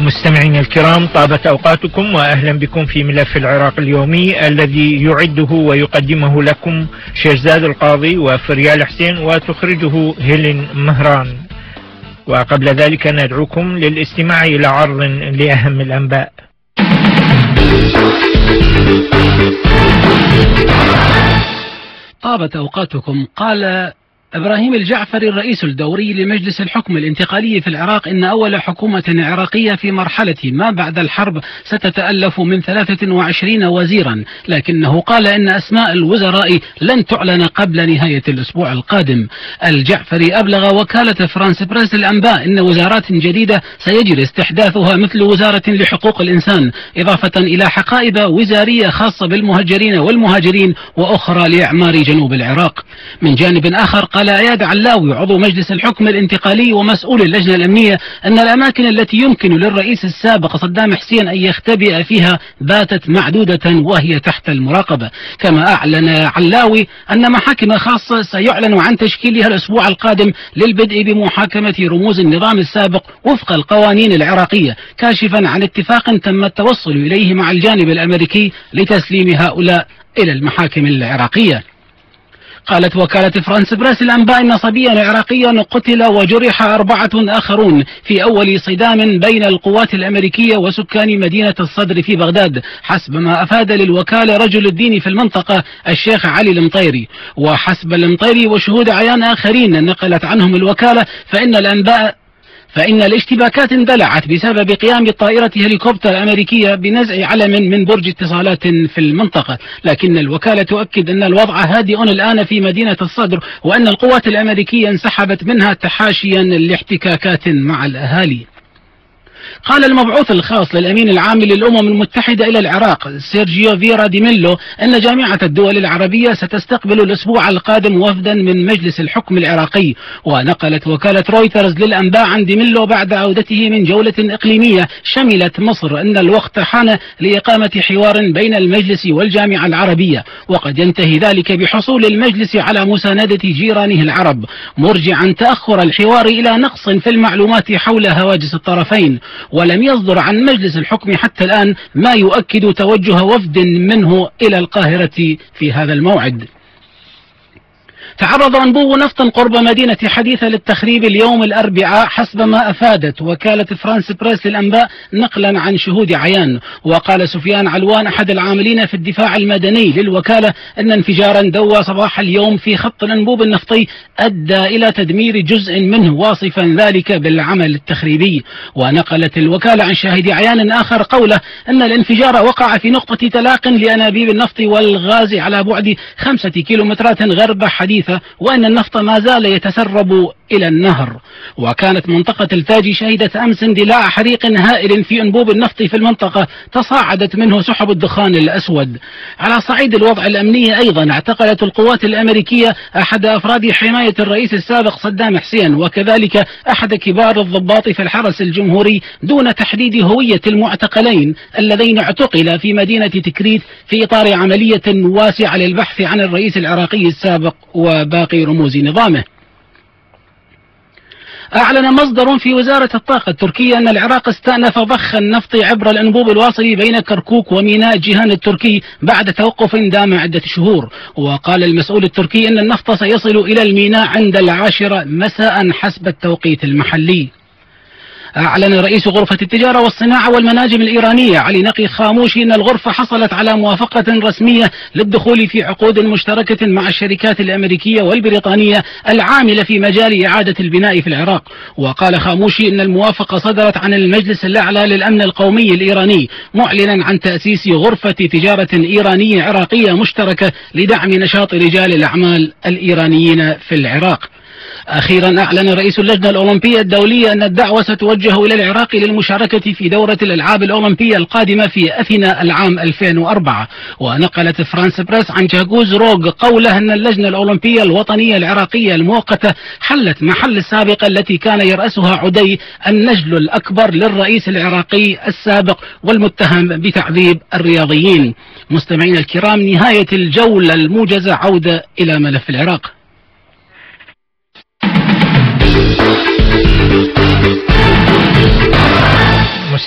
مستمعينا الكرام، طابت أوقاتكم وأهلا بكم في ملف العراق اليومي الذي يعده ويقدمه لكم شيرزاد القاضي وفريال حسين وتخرجه هيلين مهران. وقبل ذلك ندعوكم للاستماع إلى عرض لأهم الأنباء. طابت أوقاتكم. قال إبراهيم الجعفري الرئيس الدوري لمجلس الحكم الانتقالي في العراق إن أول حكومة عراقية في مرحلة ما بعد الحرب ستتألف من 23 وزيرا، لكنه قال إن أسماء الوزراء لن تعلن قبل نهاية الأسبوع القادم. الجعفري أبلغ وكالة فرانس بريس الأنباء إن وزارات جديدة سيجري استحداثها مثل وزارة لحقوق الإنسان، إضافة إلى حقائب وزارية خاصة بالمهجرين والمهاجرين وأخرى لإعمار جنوب العراق. من جانب آخر قال اياد علاوي عضو مجلس الحكم الانتقالي ومسؤول اللجنة الأمنية أن الأماكن التي يمكن للرئيس السابق صدام حسين أن يختبئ فيها باتت معدودة وهي تحت المراقبة. كما أعلن علاوي أن محاكم خاصة سيعلن عن تشكيلها الأسبوع القادم للبدء بمحاكمة رموز النظام السابق وفق القوانين العراقية، كاشفا عن اتفاق تم التوصل إليه مع الجانب الأمريكي لتسليم هؤلاء إلى المحاكم العراقية. قالت وكالة فرانس بريس الأنباء إن صبيا عراقيا قتل وجرح 4 آخرون في أول صدام بين القوات الأمريكية وسكان مدينة الصدر في بغداد، حسب ما أفاد للوكالة رجل الدين في المنطقة الشيخ علي المطيري. وحسب المطيري وشهود عيان آخرين نقلت عنهم الوكالة فإن الاشتباكات اندلعت بسبب قيام طائرة هليكوبتر أمريكية بنزع علم من برج اتصالات في المنطقة، لكن الوكالة تؤكد أن الوضع هادئ الآن في مدينة الصدر وأن القوات الأمريكية انسحبت منها تحاشيا لاحتكاكات مع الأهالي. قال المبعوث الخاص للأمين العام للأمم المتحدة إلى العراق سيرجيو فيرا دي ميلو أن جامعة الدول العربية ستستقبل الأسبوع القادم وفدا من مجلس الحكم العراقي. ونقلت وكالة رويترز للأنباء عن دي ميلو بعد عودته من جولة إقليمية شملت مصر أن الوقت حان لإقامة حوار بين المجلس والجامعة العربية، وقد ينتهي ذلك بحصول المجلس على مساندة جيرانه العرب، مرجعا تأخر الحوار إلى نقص في المعلومات حول هواجس الطرفين. ولم يصدر عن مجلس الحكم حتى الآن ما يؤكد توجه وفد منه إلى القاهرة في هذا الموعد. تعرض أنبوب نفط قرب مدينة حديثة للتخريب اليوم الأربعاء حسب ما أفادت وكالة فرانس بريس للأنباء نقلا عن شهود عيان. وقال سفيان علوان أحد العاملين في الدفاع المدني للوكالة أن انفجارا دوى صباح اليوم في خط الأنبوب النفطي أدى إلى تدمير جزء منه، واصفا ذلك بالعمل التخريبي. ونقلت الوكالة عن شاهد عيان آخر قوله أن الانفجار وقع في نقطة تلاق لأنابيب النفط والغاز على بعد 5 كيلومترات غرب حديثة، وأن النفط ما زال يتسرب إلى النهر. وكانت منطقة التاجي شهدت أمس اندلاع حريق هائل في أنبوب النفط في المنطقة تصاعدت منه سحب الدخان الأسود. على صعيد الوضع الأمني أيضا اعتقلت القوات الأمريكية أحد أفراد حماية الرئيس السابق صدام حسين، وكذلك أحد كبار الضباط في الحرس الجمهوري دون تحديد هوية المعتقلين اللذين اعتقلا في مدينة تكريت في إطار عملية واسعة للبحث عن الرئيس العراقي السابق وباقي رموز نظامه. أعلن مصدر في وزارة الطاقة التركية أن العراق استأنف ضخ النفط عبر الأنبوب الواصل بين كركوك وميناء جيهان التركي بعد توقف دام عدة شهور. وقال المسؤول التركي أن النفط سيصل إلى الميناء عند 10 مساء حسب التوقيت المحلي. أعلن رئيس غرفة التجارة والصناعة والمناجم الإيرانية علي نقي خاموشي أن الغرفة حصلت على موافقة رسمية للدخول في عقود مشتركة مع الشركات الأمريكية والبريطانية العاملة في مجال إعادة البناء في العراق. وقال خاموشي أن الموافقة صدرت عن المجلس الأعلى للأمن القومي الإيراني، معلنا عن تأسيس غرفة تجارة إيرانية عراقية مشتركة لدعم نشاط رجال الأعمال الإيرانيين في العراق. أخيرا أعلن رئيس اللجنة الأولمبية الدولية أن الدعوة ستوجه إلى العراق للمشاركة في دورة الألعاب الأولمبية القادمة في أثينا العام 2004. ونقلت فرانس بريس عن جاكوز روغ قوله أن اللجنة الأولمبية الوطنية العراقية المؤقتة حلت محل السابقة التي كان يرأسها عدي النجل الأكبر للرئيس العراقي السابق والمتهم بتعذيب الرياضيين. مستمعين الكرام، نهاية الجولة الموجزة، عودة إلى ملف العراق.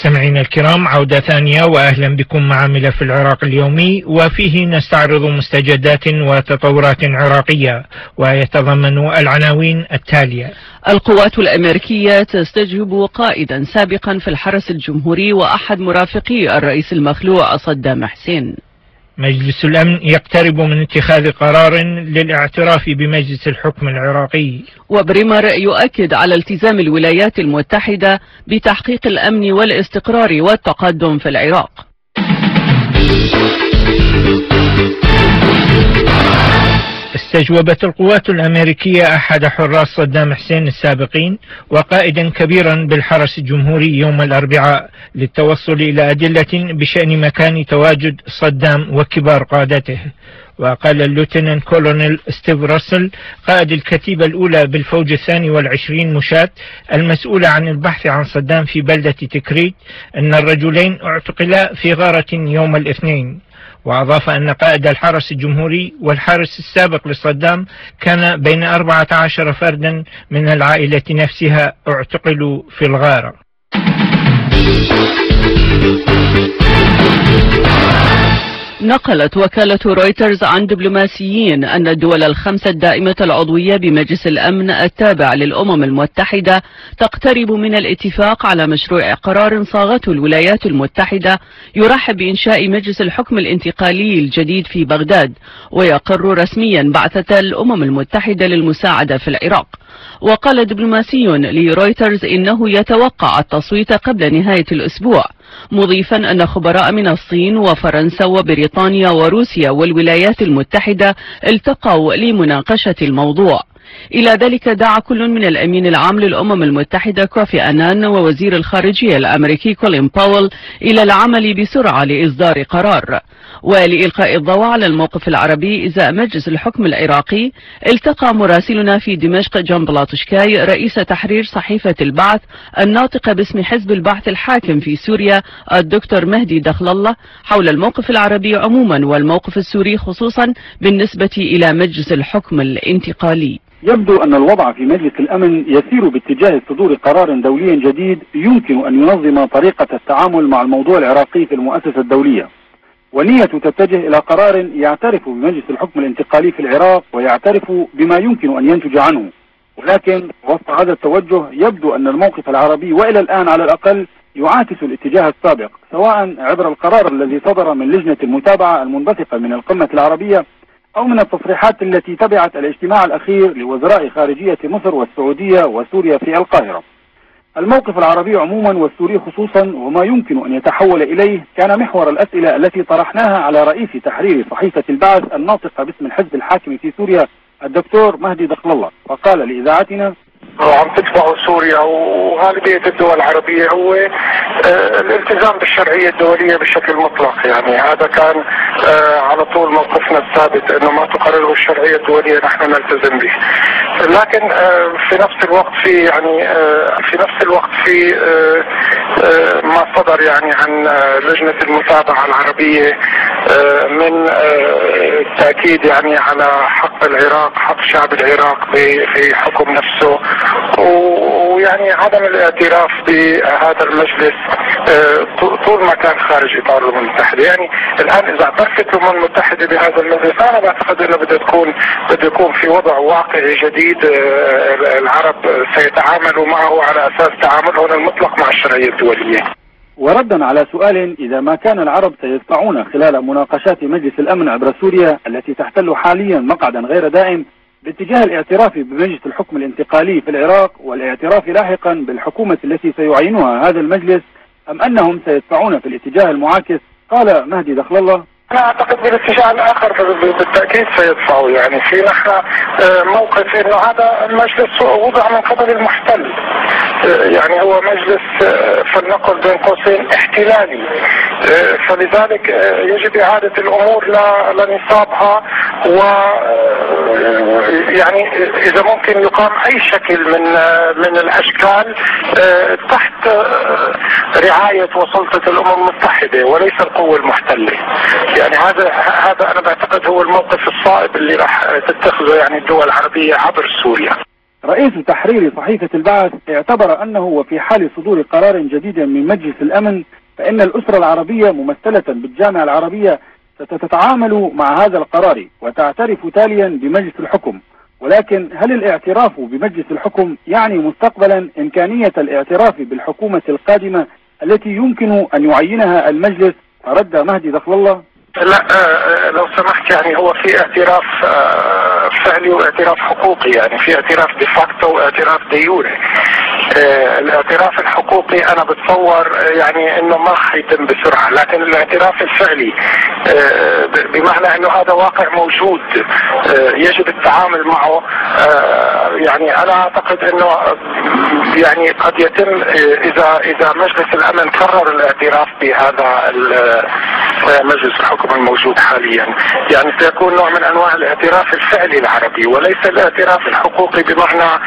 مستمعينا الكرام، عودة ثانية وأهلا بكم مع ملف العراق اليومي، وفيه نستعرض مستجدات وتطورات عراقية ويتضمن العناوين التالية: القوات الأمريكية تستجلب قائدا سابقا في الحرس الجمهوري وأحد مرافقي الرئيس المخلوع صدام حسين. مجلس الأمن يقترب من اتخاذ قرار للاعتراف بمجلس الحكم العراقي. وبريمر يؤكد على التزام الولايات المتحدة بتحقيق الأمن والاستقرار والتقدم في العراق. استجوبت القوات الأمريكية أحد حراس صدام حسين السابقين وقائدا كبيرا بالحرس الجمهوري يوم الأربعاء للتوصل إلى أدلة بشأن مكان تواجد صدام وكبار قادته. وقال اللوتنانت كولونيل ستيف راسل قائد الكتيبة الأولى بالفوج 22 مشاة المسؤولة عن البحث عن صدام في بلدة تكريت أن الرجلين اعتقلا في غارة يوم الاثنين. وأضاف أن قائد الحرس الجمهوري والحارس السابق لصدام كان بين 14 فردا من العائلة نفسها اعتقلوا في الغارة. نقلت وكالة رويترز عن دبلوماسيين أن الدول الخمسة الدائمة العضوية بمجلس الأمن التابع للأمم المتحدة تقترب من الاتفاق على مشروع قرار صاغته الولايات المتحدة يرحب بإنشاء مجلس الحكم الانتقالي الجديد في بغداد، ويقر رسميا بعثة الأمم المتحدة للمساعدة في العراق. وقال دبلوماسي لرويترز إنه يتوقع التصويت قبل نهاية الأسبوع، مضيفا أن خبراء من الصين وفرنسا وبريطانيا وروسيا والولايات المتحدة التقوا لمناقشة الموضوع. إلى ذلك دعا كل من الأمين العام للأمم المتحدة كوفي أنان ووزير الخارجية الأمريكي كولين باول إلى العمل بسرعة لإصدار قرار. ولإلقاء الضوء على الموقف العربي إزاء مجلس الحكم العراقي، التقى مراسلنا في دمشق جان بلاطشكاي رئيس تحرير صحيفة البعث الناطق باسم حزب البعث الحاكم في سوريا الدكتور مهدي دخل الله حول الموقف العربي عموما والموقف السوري خصوصا بالنسبة إلى مجلس الحكم الانتقالي. يبدو أن الوضع في مجلس الأمن يسير باتجاه صدور قرار دولي جديد يمكن أن ينظم طريقة التعامل مع الموضوع العراقي في المؤسسة الدولية، ونية تتجه إلى قرار يعترف بمجلس الحكم الانتقالي في العراق ويعترف بما يمكن أن ينتج عنه. ولكن وسط هذا التوجه يبدو أن الموقف العربي وإلى الآن على الأقل يعاكس الاتجاه السابق، سواء عبر القرار الذي صدر من لجنة المتابعة المنبثقة من القمة العربية أو من التصريحات التي تبعت الاجتماع الأخير لوزراء خارجية مصر والسعودية وسوريا في القاهرة. الموقف العربي عموما والسوري خصوصا وما يمكن أن يتحول إليه كان محور الأسئلة التي طرحناها على رئيس تحرير صحيفة البعث الناطق باسم الحزب الحاكم في سوريا الدكتور مهدي دخل الله، فقال لإذاعتنا: عم تتبعوا سوريا وغالبية الدول العربية هو الالتزام بالشرعية الدولية بشكل مطلق. يعني هذا كان على طول موقفنا الثابت، انه ما تقرره الشرعية الدولية نحن نلتزم به. لكن في نفس الوقت في ما صدر يعني عن لجنة المتابعة العربية من التأكيد يعني على حق العراق، حق شعب العراق في حكم نفسه، ويعني عدم الاعتراف بهذا المجلس طول ما كان خارج اطار الامم المتحده. يعني الان اذا اعترفت الامم المتحده بهذا المجلس انا بعتقد انه بده يكون في وضع واقعي جديد، العرب سيتعاملوا معه على اساس تعاملهم المطلق مع الشرعيه الدوليه. وردا على سؤال إذا ما كان العرب سيدفعون خلال مناقشات مجلس الأمن عبر سوريا التي تحتل حاليا مقعدا غير دائم باتجاه الاعتراف بمجلس الحكم الانتقالي في العراق والاعتراف لاحقا بالحكومة التي سيعينها هذا المجلس، أم أنهم سيدفعون في الاتجاه المعاكس، قال مهدي دخل الله: أنا أعتقد بالاتجاه الآخر بالتأكيد سيدفعوا. يعني في نحن موقف إنه هذا المجلس وضع من قبل المحتل، يعني هو مجلس فلنقل بين قوسين احتلالي، فلذلك يجب إعادة الأمور لنصابها، و يعني إذا ممكن يقام أي شكل من الأشكال تحت رعاية وسلطة الأمم المتحدة وليس القوة المحتلة. يعني هذا أنا بعتقد هو الموقف الصائب اللي راح تتخذه يعني الدول العربية عبر سوريا. رئيس تحرير صحيفة البعث اعتبر أنه وفي حال صدور قرار جديد من مجلس الأمن فإن الأسرة العربية ممثلة بالجامعة العربية ستتعامل مع هذا القرار وتعترف تاليا بمجلس الحكم. ولكن هل الاعتراف بمجلس الحكم يعني مستقبلا إمكانية الاعتراف بالحكومة القادمة التي يمكن أن يعينها المجلس؟ فرد مهدي دخل الله: لا، لو سمحت، يعني هو في اعتراف فعلي واعتراف حقوقي، يعني في اعتراف ديفاكتو واعتراف ديوري. الاعتراف الحقوقي انا بتصور يعني انه ما حيتم بسرعة، لكن الاعتراف الفعلي بمعنى انه هذا واقع موجود يجب التعامل معه. يعني انا اعتقد انه يعني قد يتم اذا مجلس الامن قرر الاعتراف بهذا مجلس الحكم الموجود حاليا، يعني سيكون نوع من انواع الاعتراف الفعلي العربي وليس الاعتراف الحقوقي، بمعنى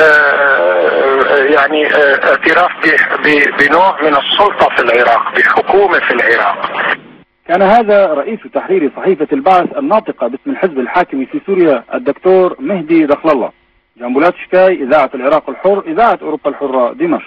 يعني اعتراف بنوع من السلطة في العراق، بحكومة في العراق. كان هذا رئيس تحرير صحيفة البعث الناطقة باسم الحزب الحاكم في سوريا الدكتور مهدي دخل الله. جنبولات شكاي، إذاعة العراق الحر، إذاعة أوروبا الحرة، دمشق.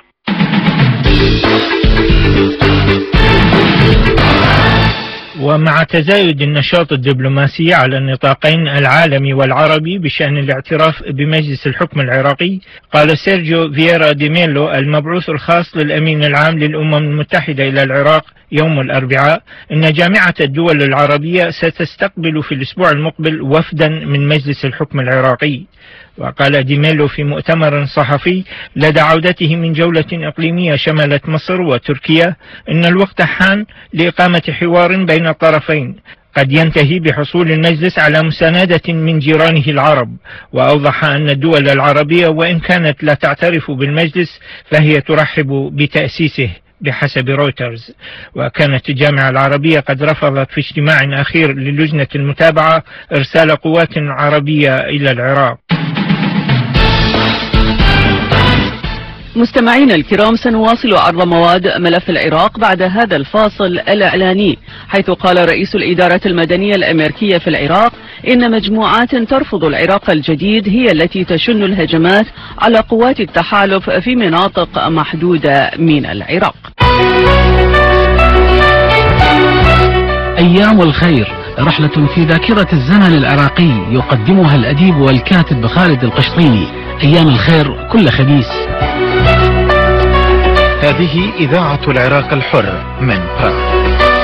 ومع تزايد النشاط الدبلوماسي على النطاقين العالمي والعربي بشأن الاعتراف بمجلس الحكم العراقي، قال سيرجيو فييرا دي ميلو المبعوث الخاص للأمين العام للأمم المتحدة إلى العراق يوم الأربعاء إن جامعة الدول العربية ستستقبل في الأسبوع المقبل وفدا من مجلس الحكم العراقي. وقال دي ميلو في مؤتمر صحفي لدى عودته من جولة إقليمية شملت مصر وتركيا إن الوقت حان لإقامة حوار بين الطرفين قد ينتهي بحصول المجلس على مساندة من جيرانه العرب. وأوضح أن الدول العربية وإن كانت لا تعترف بالمجلس فهي ترحب بتأسيسه بحسب رويترز. وكانت الجامعة العربية قد رفضت في اجتماع أخير للجنة المتابعة إرسال قوات عربية إلى العراق. مستمعين الكرام، سنواصل عرض مواد ملف العراق بعد هذا الفاصل الإعلاني، حيث قال رئيس الإدارة المدنية الأمريكية في العراق إن مجموعات ترفض العراق الجديد هي التي تشن الهجمات على قوات التحالف في مناطق محدودة من العراق. أيام الخير، رحلة في ذاكرة الزمن العراقي يقدمها الأديب والكاتب خالد القشطيني. أيام الخير كل خميس. هذه إذاعة العراق الحر من بار.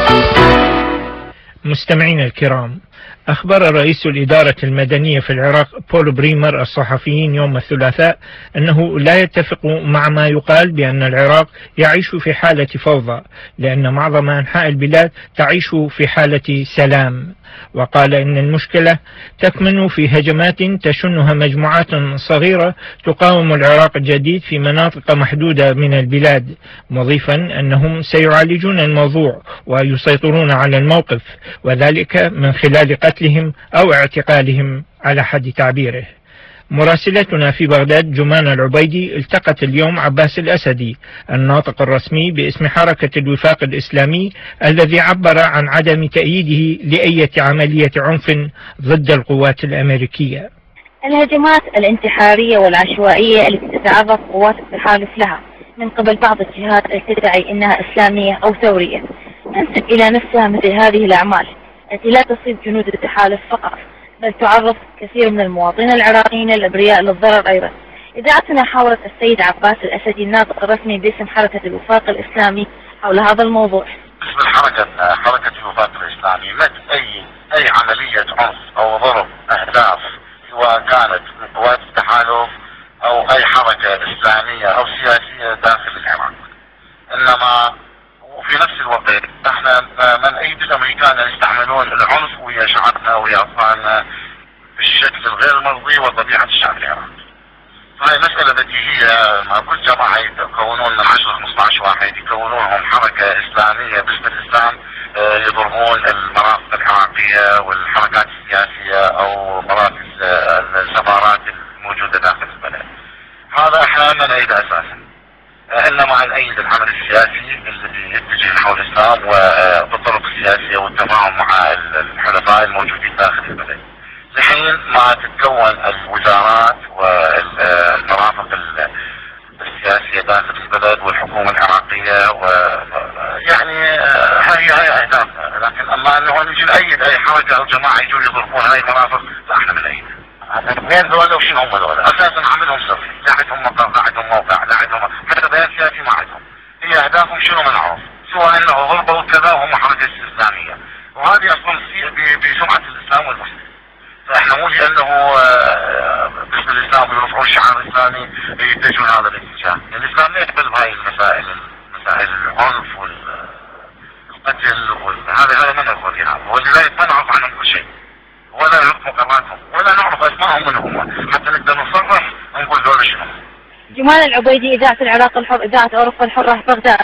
مستمعين الكرام، أخبر رئيس الإدارة المدنية في العراق بول بريمر الصحفيين يوم الثلاثاء أنه لا يتفق مع ما يقال بأن العراق يعيش في حالة فوضى، لأن معظم أنحاء البلاد تعيش في حالة سلام. وقال إن المشكلة تكمن في هجمات تشنها مجموعات صغيرة تقاوم العراق الجديد في مناطق محدودة من البلاد، مضيفا أنهم سيعالجون الموضوع ويسيطرون على الموقف، وذلك من خلال قتلهم أو اعتقالهم على حد تعبيره. مراسلتنا في بغداد جمان العبيدي التقت اليوم عباس الأسدي الناطق الرسمي باسم حركة الوفاق الإسلامي الذي عبر عن عدم تأييده لأي عملية عنف ضد القوات الأمريكية. الهجمات الانتحارية والعشوائية التي تتعرض قوات التحالف لها من قبل بعض الجهات التي تدعي أنها إسلامية أو ثورية تنسب إلى نفسها مثل هذه الأعمال التي لا تصيب جنود التحالف فقط، بل تعرض كثير من المواطنين العراقيين الأبرياء للضرر أيضا. إذاعتنا حاولت السيد عباس الأسدي الناطق الرسمي باسم حركة الوفاق الإسلامي حول هذا الموضوع. باسم حركة الوفاق الإسلامي مد أي عملية عنف أو ضرب أهداف سواء كانت من قوات التحالف أو أي حركة إسلامية أو سياسية داخل العراق. إنما وفي نفس الوقت احنا من ايد الامريكان ان يستعملون العنف ويا شعبنا ويا اطفالنا بالشكل الغير مرضي وطبيعة الشعب العراقي. فهي مسألة بديهية، ما كل جماعة يكونون من 10-15 واحد يكونونهم حركة اسلامية باسم الاسلام يضربون المرافق العراقية والحركات السياسية او مراكز السفارات الموجودة داخل البلد. هذا احنا ما نريده اساسا، انما نأيد العمل السياسي الذي يتجه نحو الاسلام وبالطرق السياسيه والتفاهم مع الحلفاء الموجودين داخل البلد. لحين ما تتكون الوزارات والمرافق السياسية داخل البلد والحكومة العراقية، ويعني هاي أهدافنا. لكن أما أنه نجي نأيد أي حركة أو جماعة يجون يضربون هاي المرافق، لا احنا بنأيد. الاثنين ذولا وشنو هم ذولا؟ أساسا عملهم صفر، لا عندهم مقر، لا عندهم موقع، لا عندهم حتى بيان سياسي ما عندهم. هي أهدافهم شنو ما نعرف، سواء أنه ضربوا كذا وهم حركة إسلامية، وهذه أصلا بسمعة الإسلام والمسلمين. فاحنا مو لانه باسم الاسلام ويرفعون الشعار الاسلامي يتجهون هذا الاتجاه. الاسلام لا يقبل بهاي المسائل العنف والقتل هذا ما ندخل فيها، ولذلك ما نعرف عنهم كل شيء ولا نعرف مقراتهم ولا نعرف اسمائهم من هم حتى نقدر نصرح ونقول ذولا شنو. جمال العبيدي، إذاعة العراق الحر، إذاعة أوروبا الحرة، بغداد.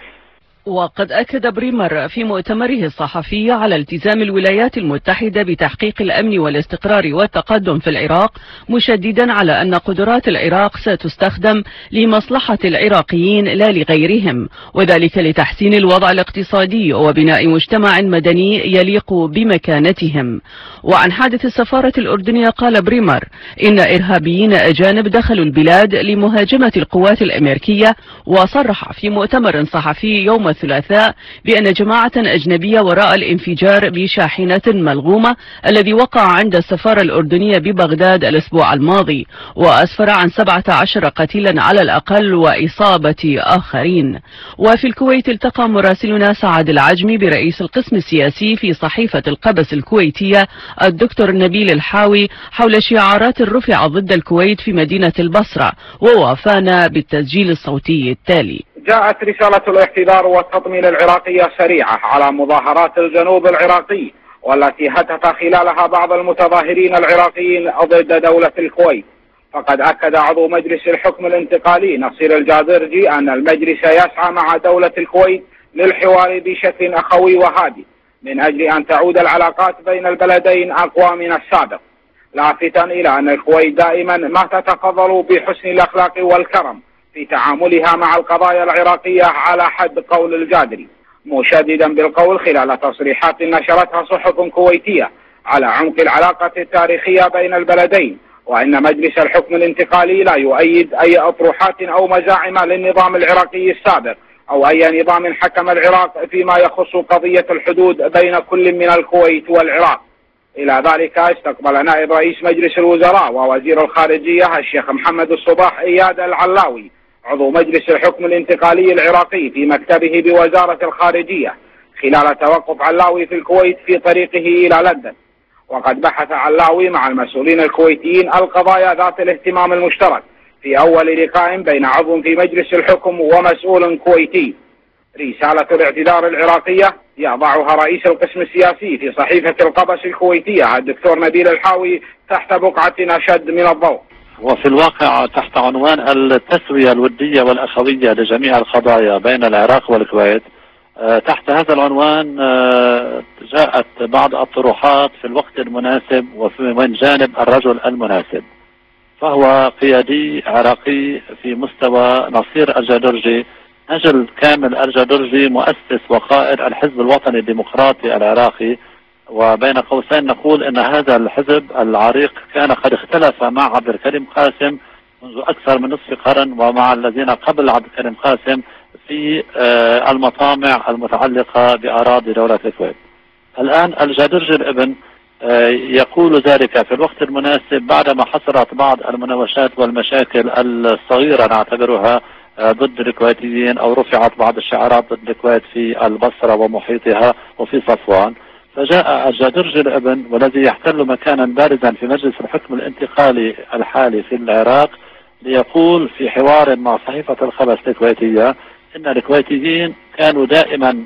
وقد أكد بريمر في مؤتمره الصحفي على التزام الولايات المتحدة بتحقيق الأمن والاستقرار والتقدم في العراق، مشددا على أن قدرات العراق ستستخدم لمصلحة العراقيين لا لغيرهم، وذلك لتحسين الوضع الاقتصادي وبناء مجتمع مدني يليق بمكانتهم. وعن حادث السفارة الأردنية قال بريمر إن إرهابيين أجانب دخلوا البلاد لمهاجمة القوات الأمريكية، وصرح في مؤتمر صحفي يوم الثلاثاء بأن جماعة أجنبية وراء الانفجار بشاحنة ملغومة الذي وقع عند السفارة الأردنية ببغداد الأسبوع الماضي، وأسفر عن 17 قتيلا على الأقل وإصابة آخرين. وفي الكويت التقى مراسلنا سعد العجمي برئيس القسم السياسي في صحيفة القبس الكويتية الدكتور نبيل الحاوي حول شعارات رفع ضد الكويت في مدينة البصرة، ووافانا بالتسجيل الصوتي التالي. جاءت رسالة الاعتذار والتطمين العراقية سريعة على مظاهرات الجنوب العراقي، والتي هتف خلالها بعض المتظاهرين العراقيين ضد دولة الكويت. فقد أكد عضو مجلس الحكم الانتقالي نصير الجازرجي أن المجلس يسعى مع دولة الكويت للحوار بشكل أخوي وهادي من أجل أن تعود العلاقات بين البلدين أقوى من السابق، لافتا إلى أن الكويت دائما ما تتفضل بحسن الأخلاق والكرم في تعاملها مع القضايا العراقية على حد قول الجادري، مشددا بالقول خلال تصريحات نشرتها صحف كويتية على عمق العلاقة التاريخية بين البلدين، وأن مجلس الحكم الانتقالي لا يؤيد أي أطروحات أو مزاعم للنظام العراقي السابق أو أي نظام حكم العراق فيما يخص قضية الحدود بين كل من الكويت والعراق. إلى ذلك استقبل نائب رئيس مجلس الوزراء ووزير الخارجية الشيخ محمد الصباح إياد العلاوي عضو مجلس الحكم الانتقالي العراقي في مكتبه بوزارة الخارجية خلال توقف علاوي في الكويت في طريقه إلى لندن. وقد بحث علاوي مع المسؤولين الكويتيين القضايا ذات الاهتمام المشترك في أول لقاء بين عضو في مجلس الحكم ومسؤول كويتي. رسالة الاعتذار العراقية يضعها رئيس القسم السياسي في صحيفة القبس الكويتية الدكتور نبيل الحاوي تحت بقعة أشد من الضوء. وفي الواقع تحت عنوان التسوية الودية والأخوية لجميع القضايا بين العراق والكويت، تحت هذا العنوان جاءت بعض الطروحات في الوقت المناسب ومن جانب الرجل المناسب، فهو قيادي عراقي في مستوى نصير الجادرجي، نجل كامل الجادرجي مؤسس وقائد الحزب الوطني الديمقراطي العراقي. وبين قوسين نقول ان هذا الحزب العريق كان قد اختلف مع عبد الكريم قاسم منذ اكثر من نصف قرن ومع الذين قبل عبد الكريم قاسم في المطامع المتعلقة بأراضي دولة الكويت. الآن الجادرجي الابن يقول ذلك في الوقت المناسب بعدما حصلت بعض المناوشات والمشاكل الصغيرة نعتبرها ضد الكويتيين أو رفعت بعض الشعارات ضد الكويت في البصرة ومحيطها وفي صفوان. فجاء الجادرجي الابن والذي يحتل مكانا بارزا في مجلس الحكم الانتقالي الحالي في العراق ليقول في حوار مع صحيفة القبس الكويتية إن الكويتيين كانوا دائما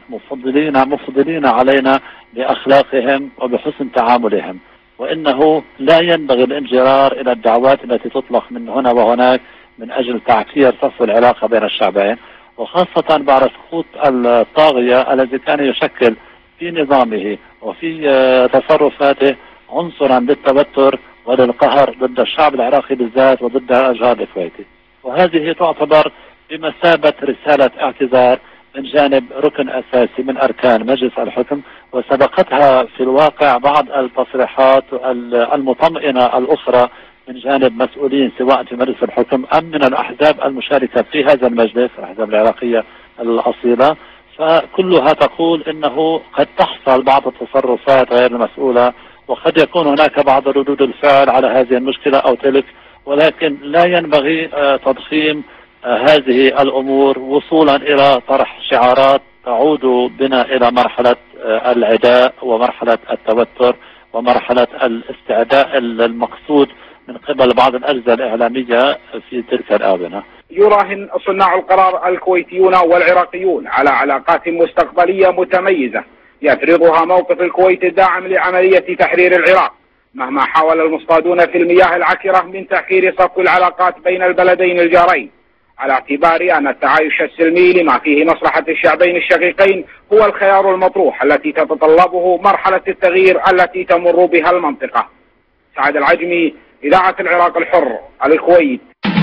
مفضلين علينا بأخلاقهم وبحسن تعاملهم، وإنه لا ينبغي الانجرار إلى الدعوات التي تطلق من هنا وهناك من أجل تعكير صفو العلاقة بين الشعبين، وخاصة بعد سقوط الطاغية الذي كان يشكل في نظامه وفي تصرفاته عنصرا للتوتر وللقهر ضد الشعب العراقي بالذات وضد الجهاد الكويتي. وهذه تعتبر بمثابة رسالة اعتذار من جانب ركن أساسي من أركان مجلس الحكم، وسبقتها في الواقع بعض التصريحات المطمئنة الأخرى من جانب مسؤولين سواء في مجلس الحكم أم من الأحزاب المشاركة في هذا المجلس، الأحزاب العراقية الأصيلة، فكلها تقول إنه قد تحصل بعض التصرفات غير المسؤولة وقد يكون هناك بعض ردود الفعل على هذه المشكلة أو تلك، ولكن لا ينبغي تضخيم هذه الأمور وصولا إلى طرح شعارات تعود بنا إلى مرحلة العداء ومرحلة التوتر ومرحلة الاستعداء المقصود من قبل بعض الأجهزة الإعلامية في تلك الآونة. يراهن صناع القرار الكويتيون والعراقيون على علاقات مستقبلية متميزة يفرضها موقف الكويت الداعم لعملية تحرير العراق، مهما حاول المصطادون في المياه العكرة من تأخير صفو العلاقات بين البلدين الجارين، على اعتبار أن التعايش السلمي لما فيه مصلحة الشعبين الشقيقين هو الخيار المطروح التي تتطلبه مرحلة التغيير التي تمر بها المنطقة. سعد العجمي، إذاعة العراق الحر، الكويت.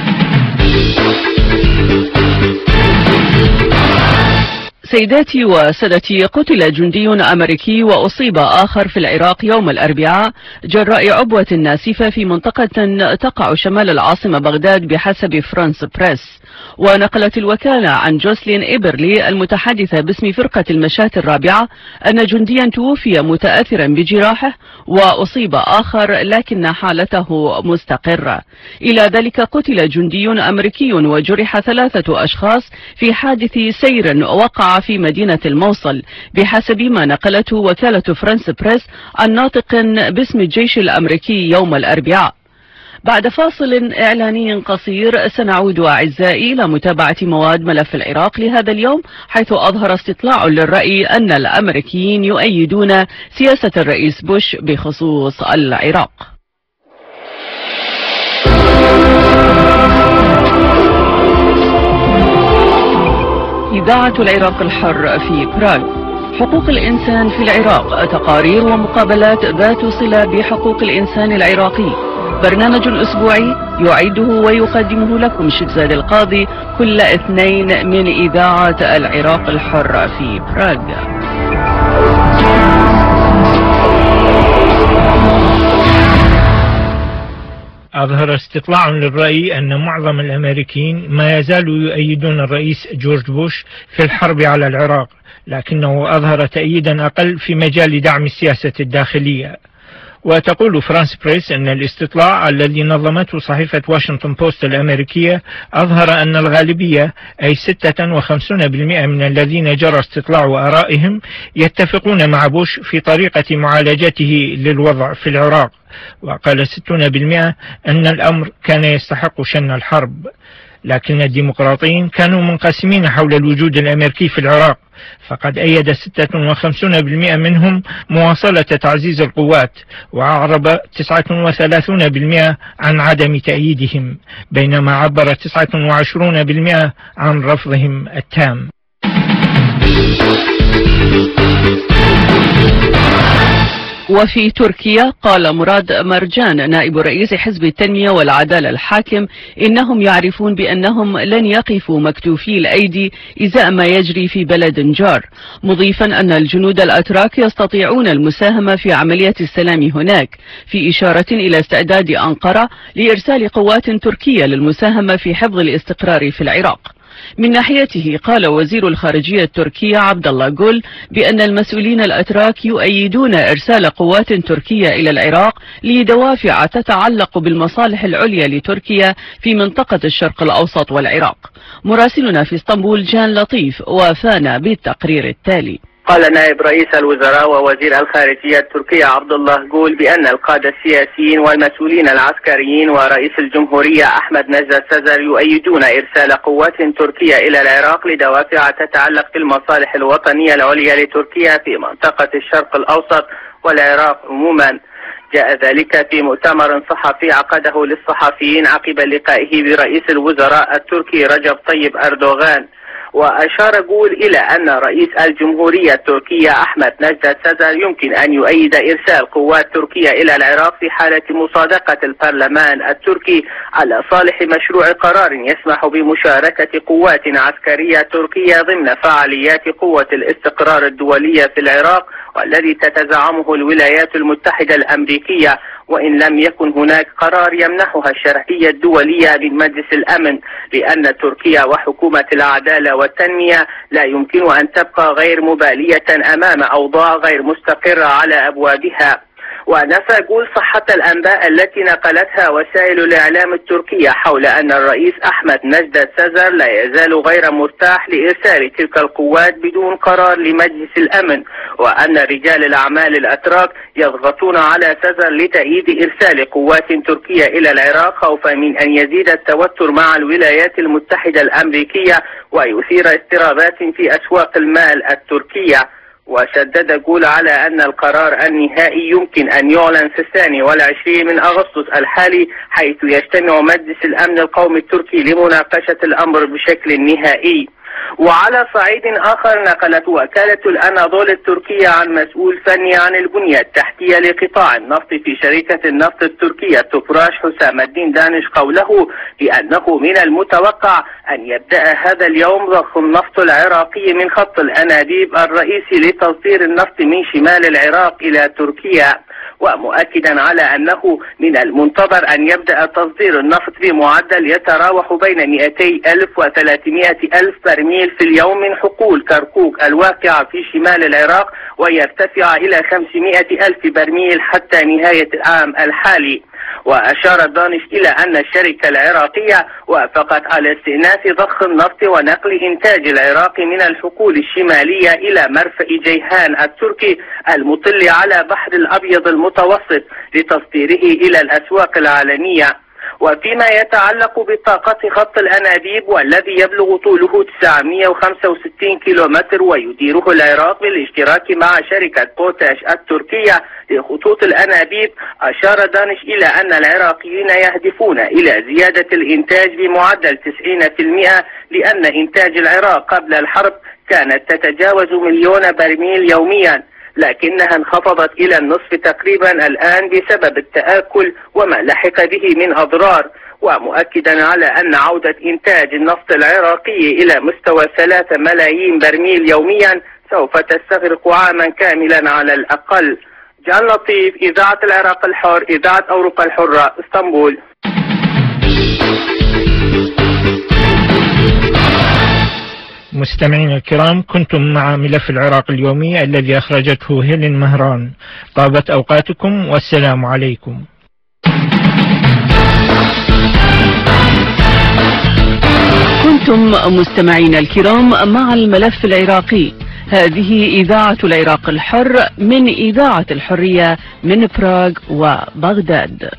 سيداتي وسادتي، قتل جندي أمريكي وأصيب آخر في العراق يوم الأربعاء جراء عبوة ناسفة في منطقة تقع شمال العاصمة بغداد بحسب فرانس بريس. ونقلت الوكالة عن جوسلين إبرلي المتحدثة باسم فرقة المشاة الرابعة أن جنديا توفي متأثرا بجراحه وأصيب آخر لكن حالته مستقرة. إلى ذلك قتل جندي أمريكي وجرح 3 أشخاص في حادث سير وقع في مدينة الموصل بحسب ما نقلته وكالة فرانس بريس عن ناطق باسم الجيش الأمريكي يوم الأربعاء. بعد فاصل إعلاني قصير سنعود أعزائي إلى متابعة مواد ملف العراق لهذا اليوم، حيث أظهر استطلاع للرأي أن الأمريكيين يؤيدون سياسة الرئيس بوش بخصوص العراق. إذاعة العراق الحر في براغ. حقوق الإنسان في العراق، تقارير ومقابلات ذات صلة بحقوق الإنسان العراقي. برنامج أسبوعي يعيده ويقدمه لكم شهزاد القاضي كل اثنين من إذاعة العراق الحر في براغ. أظهر استطلاع للرأي أن معظم الأمريكيين ما يزالوا يؤيدون الرئيس جورج بوش في الحرب على العراق، لكنه أظهر تأييدا أقل في مجال دعم السياسة الداخلية. وتقول فرانس بريس أن الاستطلاع الذي نظمته صحيفة واشنطن بوست الأمريكية أظهر أن الغالبية أي 56% من الذين جرى استطلاع آرائهم يتفقون مع بوش في طريقة معالجته للوضع في العراق، وقال 60% أن الأمر كان يستحق شن الحرب. لكن الديمقراطيين كانوا منقسمين حول الوجود الأمريكي في العراق، فقد أيد 56% منهم مواصلة تعزيز القوات، وأعرب 39% عن عدم تأييدهم، بينما عبر 29% عن رفضهم التام. وفي تركيا قال مراد مرجان نائب رئيس حزب التنمية والعدالة الحاكم إنهم يعرفون بأنهم لن يقفوا مكتوفي الأيدي إزاء ما يجري في بلد جار، مضيفا أن الجنود الأتراك يستطيعون المساهمة في عملية السلام هناك، في إشارة إلى استعداد أنقرة لإرسال قوات تركية للمساهمة في حفظ الاستقرار في العراق. من ناحيته قال وزير الخارجية التركي عبد الله جول بأن المسؤولين الأتراك يؤيدون إرسال قوات تركية إلى العراق لدوافع تتعلق بالمصالح العليا لتركيا في منطقة الشرق الأوسط والعراق. مراسلنا في اسطنبول جان لطيف وافانا بالتقرير التالي. قال نائب رئيس الوزراء ووزير الخارجية التركية عبد الله جول بأن القادة السياسيين والمسؤولين العسكريين ورئيس الجمهورية أحمد نجد سزر يؤيدون إرسال قوات تركية إلى العراق لدوافع تتعلق بالمصالح الوطنية العليا لتركيا في منطقة الشرق الأوسط والعراق عموما. جاء ذلك في مؤتمر صحفي عقده للصحفيين عقب لقائه برئيس الوزراء التركي رجب طيب أردوغان. وأشار جول إلى أن رئيس الجمهورية التركية أحمد نجد سازر يمكن أن يؤيد إرسال قوات تركيا إلى العراق في حالة مصادقة البرلمان التركي على صالح مشروع قرار يسمح بمشاركة قوات عسكرية تركية ضمن فعاليات قوة الاستقرار الدولية في العراق، والذي تتزعمه الولايات المتحدة الأمريكية، وإن لم يكن هناك قرار يمنحها الشرعية الدولية من مجلس الأمن، لأن تركيا وحكومة العدالة والتنمية لا يمكن أن تبقى غير مبالية أمام أوضاع غير مستقرة على أبوابها. ونفى جول صحة الأنباء التي نقلتها وسائل الإعلام التركية حول أن الرئيس أحمد نجد سازر لا يزال غير مرتاح لإرسال تلك القوات بدون قرار لمجلس الأمن، وأن رجال الأعمال الأتراك يضغطون على سازر لتأييد إرسال قوات تركية إلى العراق خوفا من أن يزيد التوتر مع الولايات المتحدة الأمريكية ويثير اضطرابات في أسواق المال التركية. وشدد جول على أن القرار النهائي يمكن أن يعلن في 22 من أغسطس الحالي، حيث يجتمع مجلس الأمن القومي التركي لمناقشة الأمر بشكل نهائي. وعلى صعيد آخر، نقلت وكالة الأناضول التركية عن مسؤول فني عن البنية التحتية لقطاع النفط في شركة النفط التركية توبراش حسام الدين دانش قوله بأنه من المتوقع أن يبدأ هذا اليوم ضخ النفط العراقي من خط الأنابيب الرئيسي لتصدير النفط من شمال العراق إلى تركيا، ومؤكدا على أنه من المنتظر أن يبدأ تصدير النفط بمعدل يتراوح بين 200,000 و 300,000 برميل في اليوم من حقول كركوك الواقعة في شمال العراق، ويرتفع إلى 500,000 برميل حتى نهاية العام الحالي. وأشار دانش إلى أن الشركة العراقية وافقت على استئناف ضخ النفط ونقل إنتاج العراق من الحقول الشمالية إلى مرفأ جيهان التركي المطل على بحر الأبيض المتوسط لتصديره إلى الأسواق العالمية. وفيما يتعلق بطاقة خط الأنابيب والذي يبلغ طوله 965 كيلومتر ويديره العراق بالاشتراك مع شركة بوتاش التركية لخطوط الأنابيب، أشار دانش إلى أن العراقيين يهدفون إلى زيادة الإنتاج بمعدل 90%، لأن إنتاج العراق قبل الحرب كانت تتجاوز 1,000,000 برميل يوميا، لكنها انخفضت إلى النصف تقريبا الآن بسبب التآكل وما لحق به من أضرار، ومؤكدا على أن عودة إنتاج النفط العراقي إلى مستوى 3 ملايين برميل يوميا سوف تستغرق عاما كاملا على الأقل. جان لطيف، إذاعة العراق الحر، إذاعة أوروبا الحرة، اسطنبول. مستمعينا الكرام، كنتم مع ملف العراق اليومي الذي أخرجته هيلين مهران. طابت أوقاتكم والسلام عليكم. كنتم مستمعينا الكرام مع الملف العراقي. هذه إذاعة العراق الحر من إذاعة الحرية من براغ وبغداد.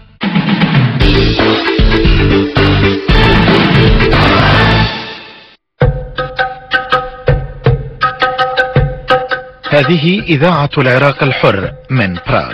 هذه إذاعة العراق الحر من براغ.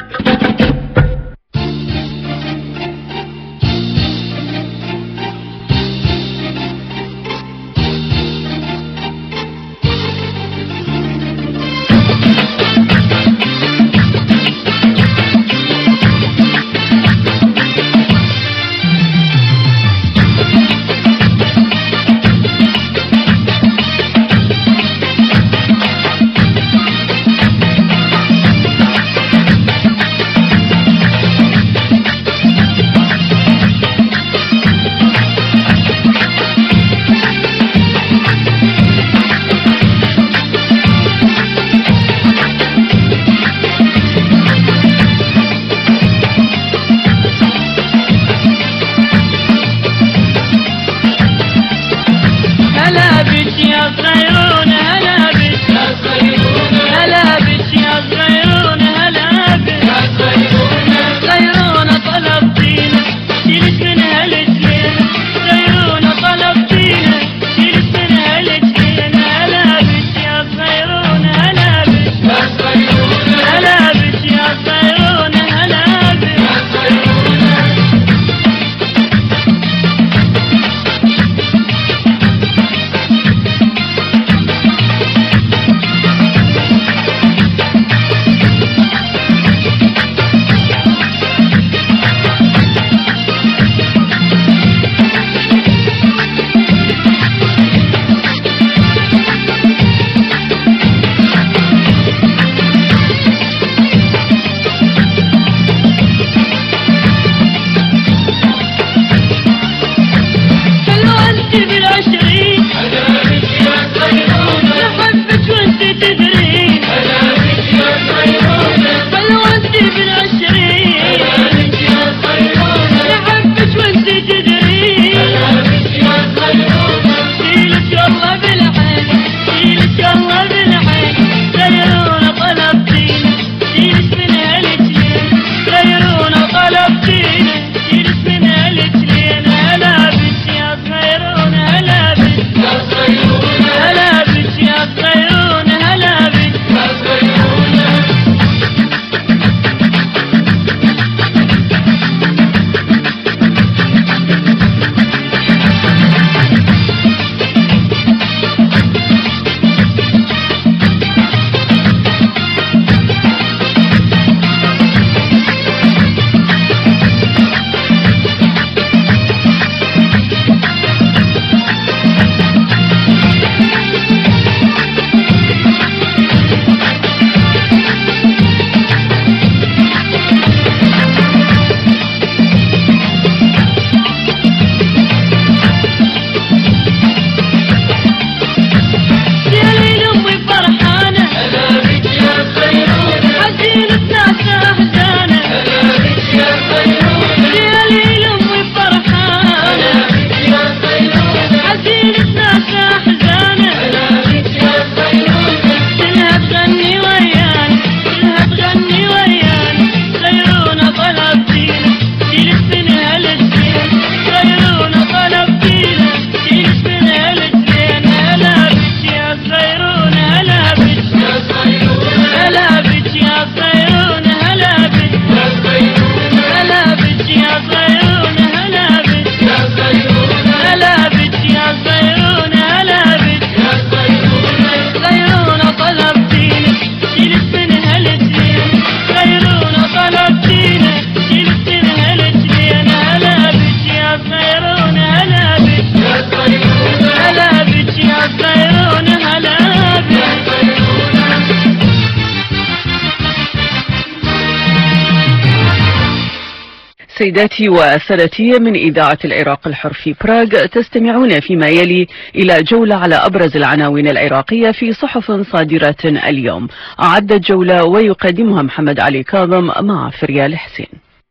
سيداتي وسادتي، من إذاعة العراق الحر في براغ تستمعون فيما يلي إلى جولة على أبرز العناوين العراقية في صحف صادرة اليوم. أعدت جولة ويقدمها محمد علي كاظم مع فريال حسين.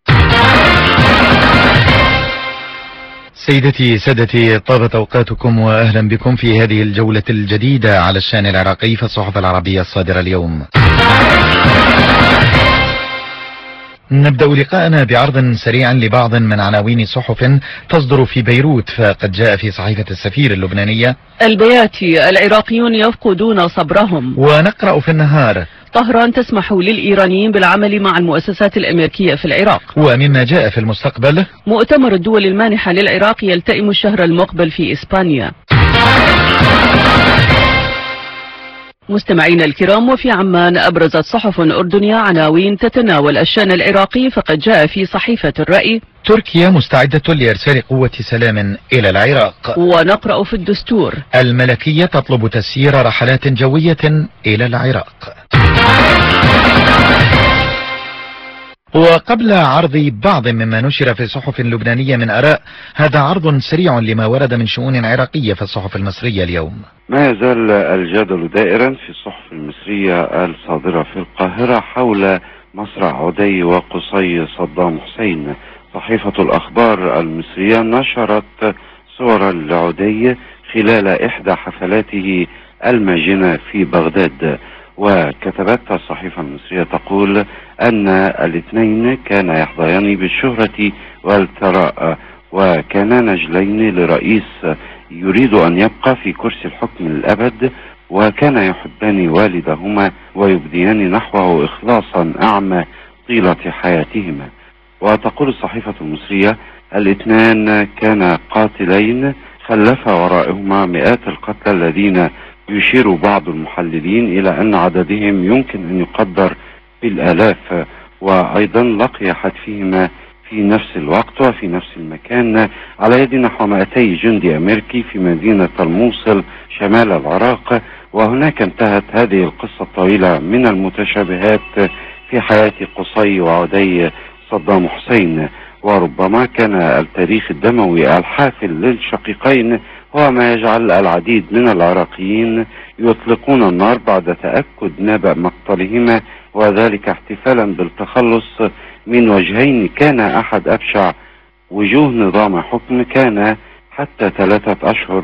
سيدتي سادتي، طابت أوقاتكم وأهلا بكم في هذه الجولة الجديدة على الشأن العراقي في الصحف العربية الصادرة اليوم. نبدأ لقاءنا بعرض سريع لبعض من عناوين صحف تصدر في بيروت، فقد جاء في صحيفة السفير اللبنانية: البياتي: العراقيون يفقدون صبرهم. ونقرأ في النهار: طهران تسمح للإيرانيين بالعمل مع المؤسسات الأمريكية في العراق. ومما جاء في المستقبل: مؤتمر الدول المانحة للعراق يلتئم الشهر المقبل في إسبانيا. مستمعينا الكرام، وفي عمان أبرزت صحف أردنية عناوين تتناول الشأن العراقي، فقد جاء في صحيفة الرأي: تركيا مستعدة لإرسال قوة سلام إلى العراق. ونقرأ في الدستور: الملكية تطلب تسيير رحلات جوية إلى العراق. وقبل عرض بعض مما نشر في الصحف اللبنانية من آراء، هذا عرض سريع لما ورد من شؤون عراقية في الصحف المصرية اليوم. ما يزال الجدل دائرا في الصحف المصرية الصادرة في القاهرة حول مصرع عدي وقصي صدام حسين. صحيفة الأخبار المصرية نشرت صورا لعدي خلال إحدى حفلاته الماجنة في بغداد، وكتبت الصحيفة المصرية تقول أن الاثنين كانا يحظيان بالشهرة والثراء، وكانا نجلين لرئيس يريد أن يبقى في كرسي الحكم للأبد، وكان يحبان والدهما ويبديان نحوه إخلاصا أعمى طيلة حياتهما. وتقول الصحيفة المصرية: الاثنان كانا قاتلين خلف ورائهما مئات القتلى الذين يشير بعض المحللين إلى أن عددهم يمكن أن يقدر بالآلاف، وأيضا لقي حتفهما في نفس الوقت وفي نفس المكان على يد نحو 200 جندي أمريكي في مدينة الموصل شمال العراق. وهناك انتهت هذه القصة الطويلة من المتشابهات في حياة قصي وعدي صدام حسين. وربما كان التاريخ الدموي الحافل للشقيقين هو ما يجعل العديد من العراقيين يطلقون النار بعد تأكد نبأ مقتلهما، وذلك احتفالا بالتخلص من وجهين كان أحد أبشع وجوه نظام حكم، كان حتى 3 أشهر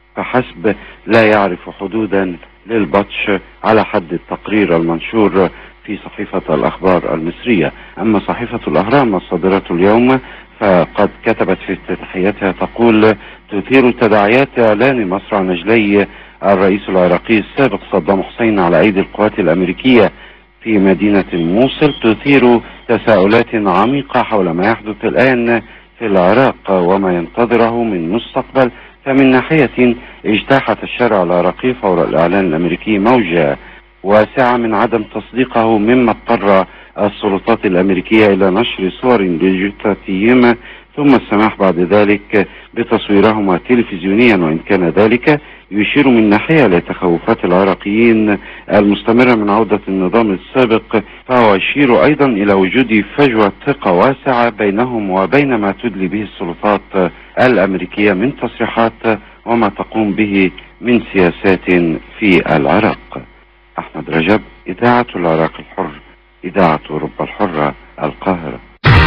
فحسب لا يعرف حدودا للبطش على حد التقرير المنشور في صحيفة الأخبار المصرية. أما صحيفة الأهرام الصادرة اليوم فقد كتبت في افتتاحيتها تقول: تثير تداعيات إعلان مصرع نجلي الرئيس العراقي السابق صدام حسين على أيدي القوات الأمريكية في مدينة الموصل، تثير تساؤلات عميقة حول ما يحدث الآن في العراق وما ينتظره من مستقبل. فمن ناحية اجتاحت الشارع العراقي فور الإعلان الأمريكي موجة واسعة من عدم تصديقه، مما اضطر السلطات الأمريكية إلى نشر صور لجثتيهما ثم السماح بعد ذلك بتصويرهما تلفزيونيا. وإن كان ذلك يشير من ناحية لتخوفات العراقيين المستمرة من عودة النظام السابق، فهو يشير أيضا إلى وجود فجوة ثقة واسعة بينهم وبين ما تدلي به السلطات الأمريكية من تصريحات وما تقوم به من سياسات في العراق. أحمد رجب، إذاعة العراق الحر، إذاعة أوروبا الحرة، القاهرة.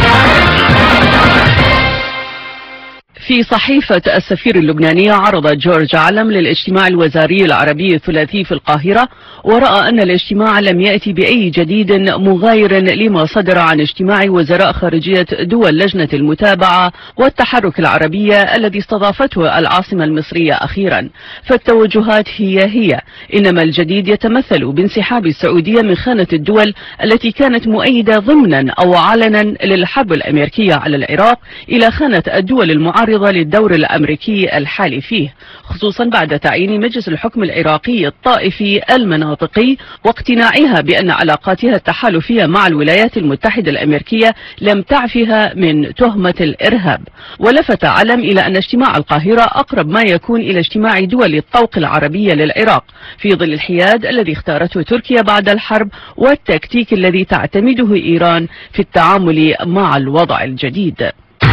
في صحيفة السفير اللبنانية عرض جورج علم للاجتماع الوزاري العربي الثلاثي في القاهرة، ورأى أن الاجتماع لم يأتي بأي جديد مغاير لما صدر عن اجتماع وزراء خارجية دول لجنة المتابعة والتحرك العربية الذي استضافته العاصمة المصرية أخيرا. فالتوجهات هي إنما الجديد يتمثل بانسحاب السعودية من خانة الدول التي كانت مؤيدة ضمنا أو علنا للحرب الأمريكية على العراق إلى خانة الدول المعارضة معارضة للدور الأمريكي الحالي فيه، خصوصا بعد تعيين مجلس الحكم العراقي الطائفي المناطقي واقتناعها بأن علاقاتها التحالفية مع الولايات المتحدة الأمريكية لم تعفها من تهمة الإرهاب. ولفت علم إلى أن اجتماع القاهرة أقرب ما يكون إلى اجتماع دول الطوق العربية للعراق في ظل الحياد الذي اختارته تركيا بعد الحرب والتكتيك الذي تعتمده إيران في التعامل مع الوضع الجديد.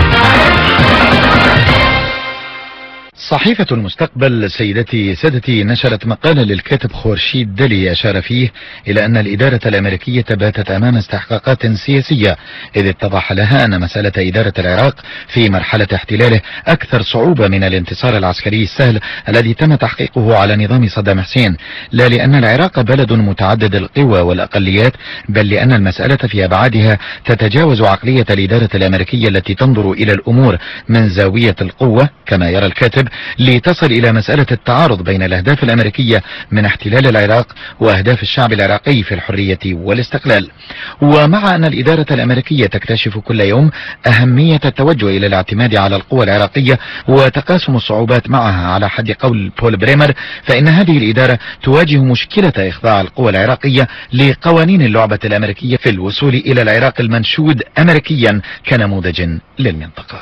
صحيفة المستقبل سادتي نشرت مقالا للكاتب خورشيد دلي أشار فيه إلى أن الإدارة الأمريكية باتت أمام استحقاقات سياسية، إذ اتضح لها أن مسألة إدارة العراق في مرحلة احتلاله أكثر صعوبة من الانتصار العسكري السهل الذي تم تحقيقه على نظام صدام حسين، لا لأن العراق بلد متعدد القوى والأقليات، بل لأن المسألة في أبعادها تتجاوز عقلية الإدارة الأمريكية التي تنظر إلى الأمور من زاوية القوة كما يرى الكاتب، لتصل إلى مسألة التعارض بين الأهداف الأمريكية من احتلال العراق وأهداف الشعب العراقي في الحرية والاستقلال. ومع أن الإدارة الأمريكية تكتشف كل يوم أهمية التوجه إلى الاعتماد على القوى العراقية وتقاسم الصعوبات معها على حد قول بول بريمر، فإن هذه الإدارة تواجه مشكلة إخضاع القوى العراقية لقوانين اللعبة الأمريكية في الوصول إلى العراق المنشود أمريكيا كنموذج للمنطقة.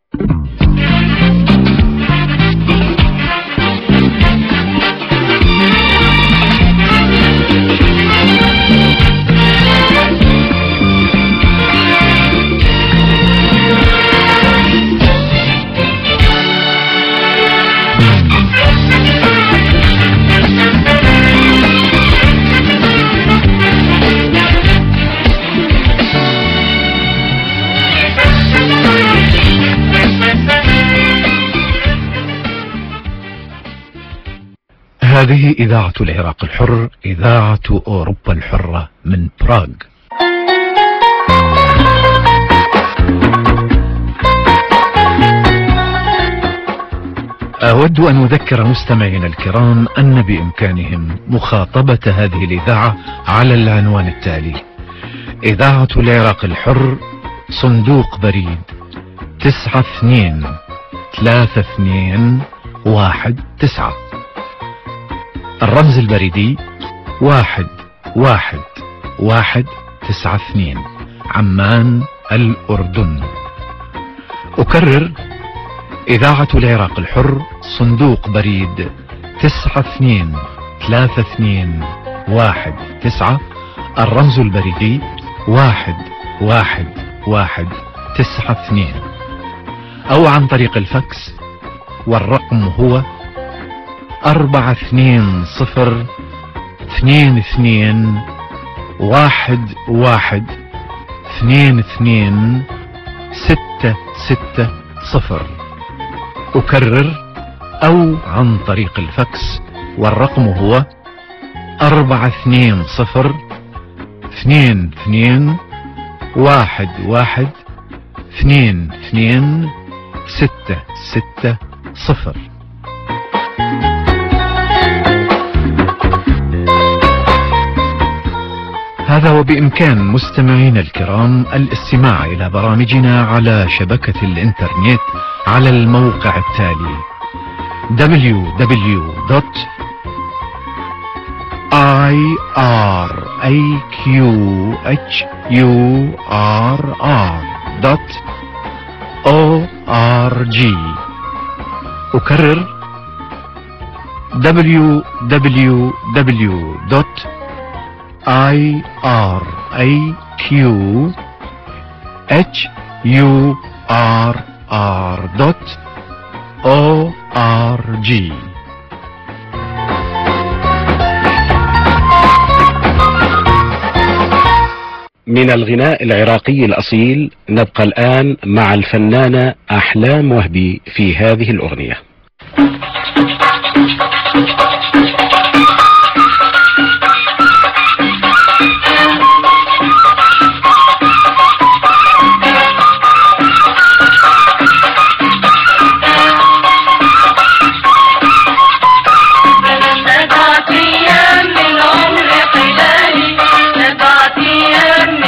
هذه إذاعة العراق الحر، إذاعة أوروبا الحرة من براغ. أود أن أذكر مستمعينا الكرام أن بإمكانهم مخاطبة هذه الإذاعة على العنوان التالي: إذاعة العراق الحر، صندوق بريد 923219، الرمز البريدي 11192، عمان الأردن. أكرر: إذاعة العراق الحر، صندوق بريد 923219، الرمز البريدي 11192، أو عن طريق الفاكس، والرقم هو 420-22-11-22-660. أكرر: أو عن طريق الفاكس، والرقم هو 420-22-11-22-660. هذا وبإمكان مستمعينا الكرام الاستماع إلى برامجنا على شبكة الإنترنت على الموقع التالي: www.iraqhurr.org. أكرر: www.iraqhurr.org. من الغناء العراقي الأصيل نبقى الآن مع الفنانة أحلام وهبي في هذه الأغنية.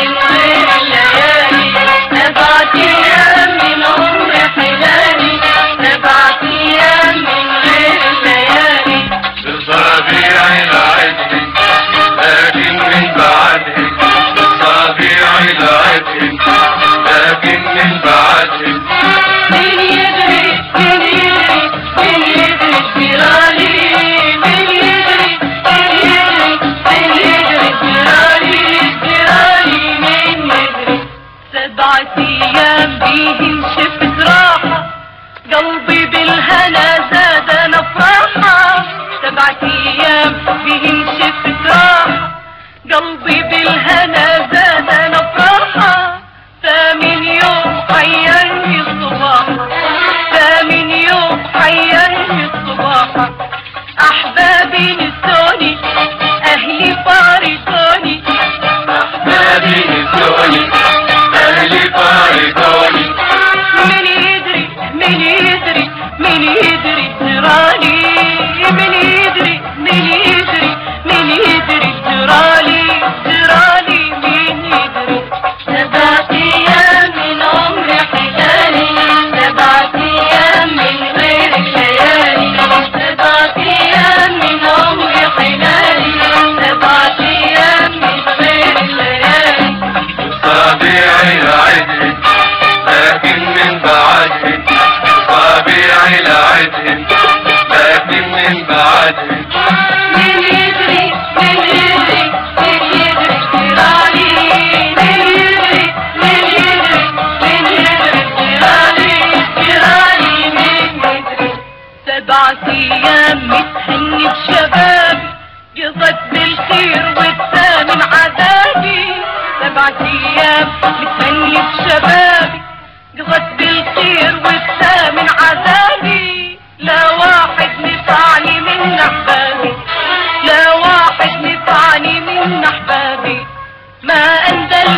من عمر حلالي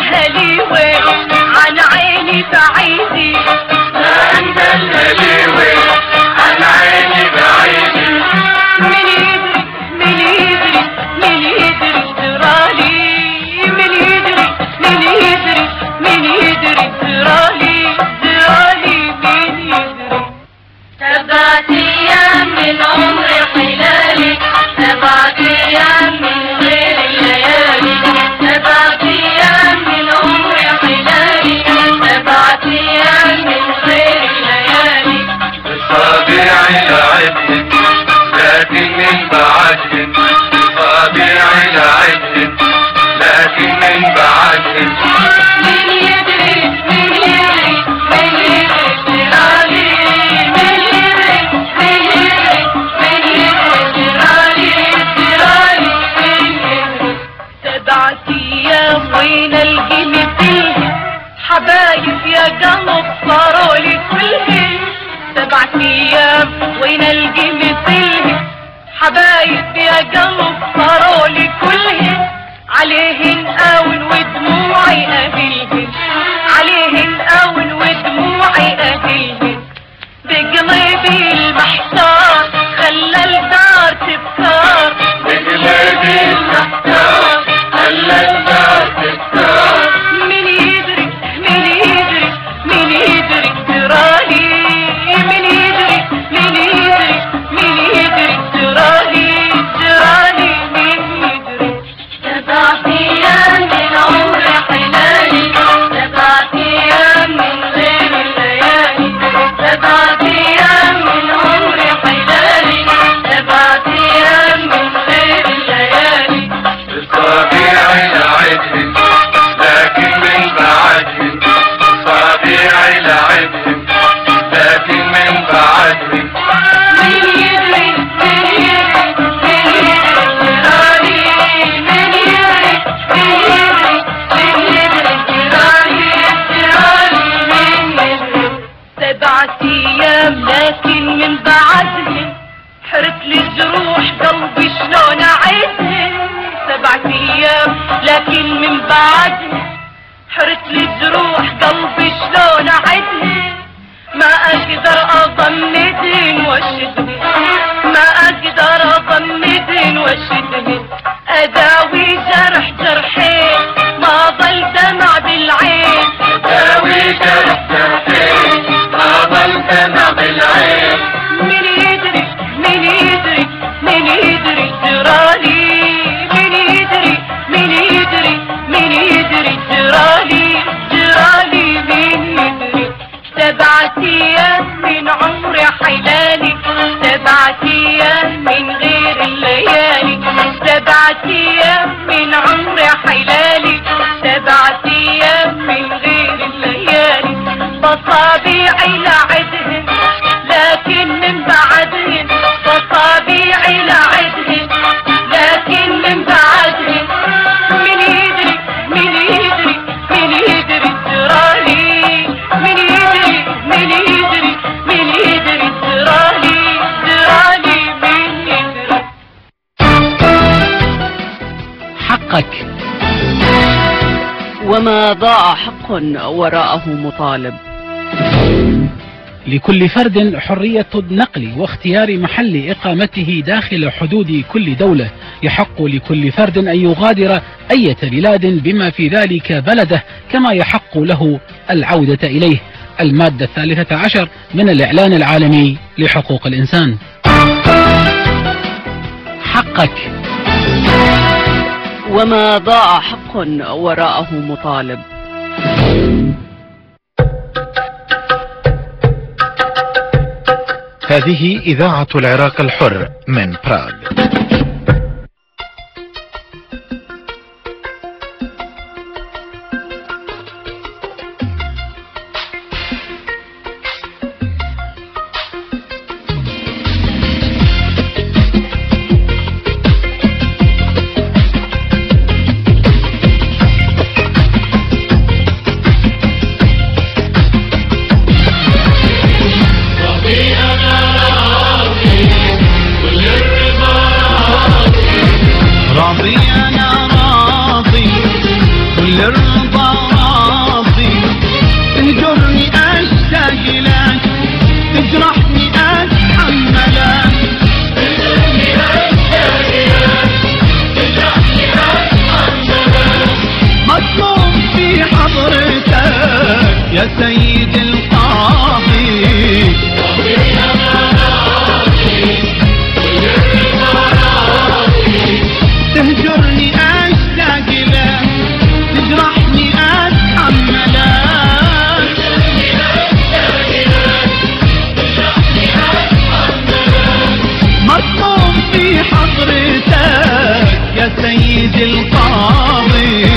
الهليوي عن عيني بعيدي، ما انت الهليوي عن عيني بعيدي. من يدري من يدري من يدري ترالي، من يدري من يدري من يدري ترالي ترالي من يدري. 7 أيام من عمري حلالي، 7 أيام من غير الليالي، 7 أيام من عمري حلالي، 7 أيام من غير الليالي. بصابعي لعبت لكن من بعدهم، بصابعي لعبت لكن من بعدهم. من يدري من يدري من يدري ترالي، من يدري من يدري من يدري ترالي ترالي من يدري. 7 أيام وين القي مثلهم، حبايب يا قلب صاروا لي كلهم. 7 أيام وين القي مثلهم، حبايب يا قلب صاروا لي كلهم. عليهن أون ودموعي أهلهن، عليهن أون ودموعي أهلهن. بقلبي المحتار خلى الدار تبكار، بقلبي المحتار خلى الدار تبكار. من يدري من يدري من يدري ترالي، من يدري من يدري من يدري ترالي ترالي من يدري. 7 أيام من عمري حلالي، 7 أيام من غير الليالي، 7 أيام من عمري حلالي، 7 أيام من غير الليالي. بصابعي لعبهم لكن من بعدهم، بصابعي لعبهم لكن من بعدهم. من يدري من يدري من يدري ترالي، من يدري من يدري من يدري ترالي ترالي من يدري. 7 أيام لكن من بعدهم، حرت لي جروح قلبي شلون أعدهم. 7 أيام لكن من بعدهم، حرت لي جروح قلبي شلون أعدهم. ما أقدر أضمدهن واشدهن، ما أقدر أضمدهن واشدهن. أداوي جرح جرحين ما ظل دمع بالعين، أداوي جرح جرحين ما ظل دمع بالعين. من يدري من يدري من يدري ترالي، من يدري من يدري من يدري ترالي ترالي من يدري. 7 أيام من عمري حلالي، 7 أيام من غير الليالي، 7 أيام من عمري حلالي، 7 أيام من غير الليالي. بصابيعي لعدهن لكن من بعدهن، بصابيعي لعدهن لكن من بعدهن. من يدري من يدري من يدري ترالي، من يدري من يدري من يدري ترالي ترالي من يدري. حقك. وما ضاع حق وراءه مطالب. لكل فرد حرية النقل واختيار محل إقامته داخل حدود كل دولة. يحق لكل فرد أن يغادر أي بلاد بما في ذلك بلده، كما يحق له العودة إليه. المادة 13 من الإعلان العالمي لحقوق الإنسان. حقك. وما ضاع حق وراءه مطالب. هذه إذاعة العراق الحر من براغ. ربي أنا راضي كل الرضا تهجرني أشتاق له، تجرحني أتحمله، مطلوب في حضرتك يا سيدي القاضي.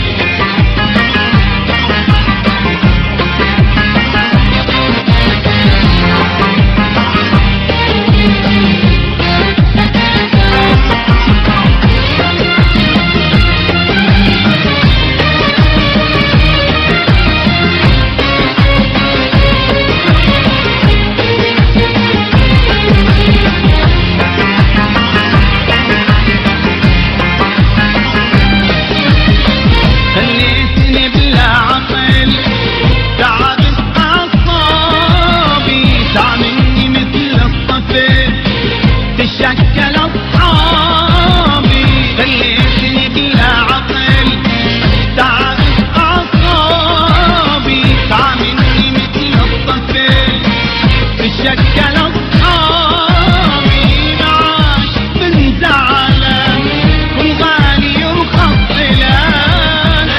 تشكل أصحابي، خليتني بلا عقل، تعبت أعصابي، تعاملني مثل الطفل، تشكل أصحابي، معاش من زعلك والغالي يرخص إلك،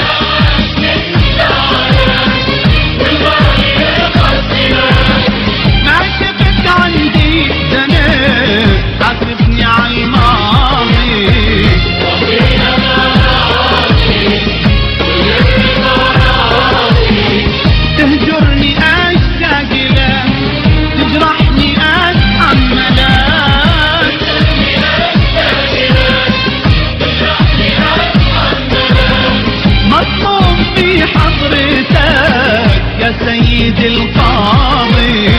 ما شفت عندي ذنب حاسبني عالماضي، تهجرني أشتاق له، تجرحني أتحمله، مطلوب في حضرتك يا سيدي القاضي.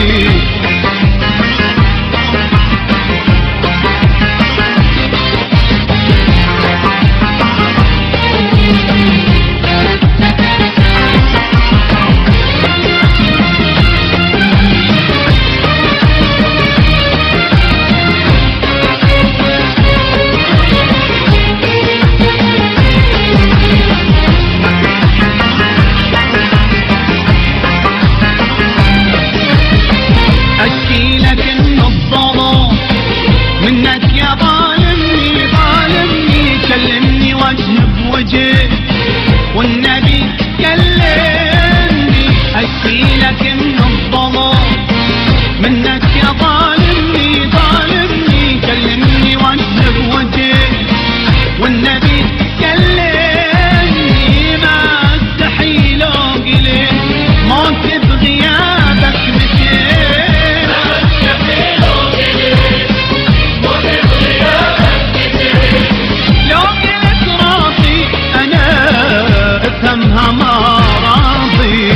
أشكي لك إنه الظلم منك يا ظالمني، ظالمني، كلمني وجه بوجه والنبي كلمني، أشكي لك إنه الظلم منك يا ظالمني، ظالمني، كلمني وجه بوجه والنبي كلمني، ما استحي لو قلت موت بغيابك مشيت، لو قلت راضي أنا افهمها ما راضي،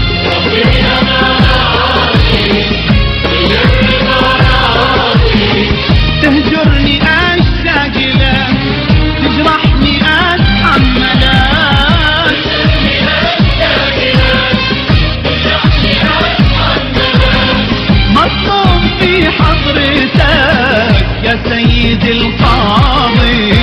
تهجرني أشتاق له، تجرحني أتحمله، مطلوب في حضرتك يا سيدي القاضي.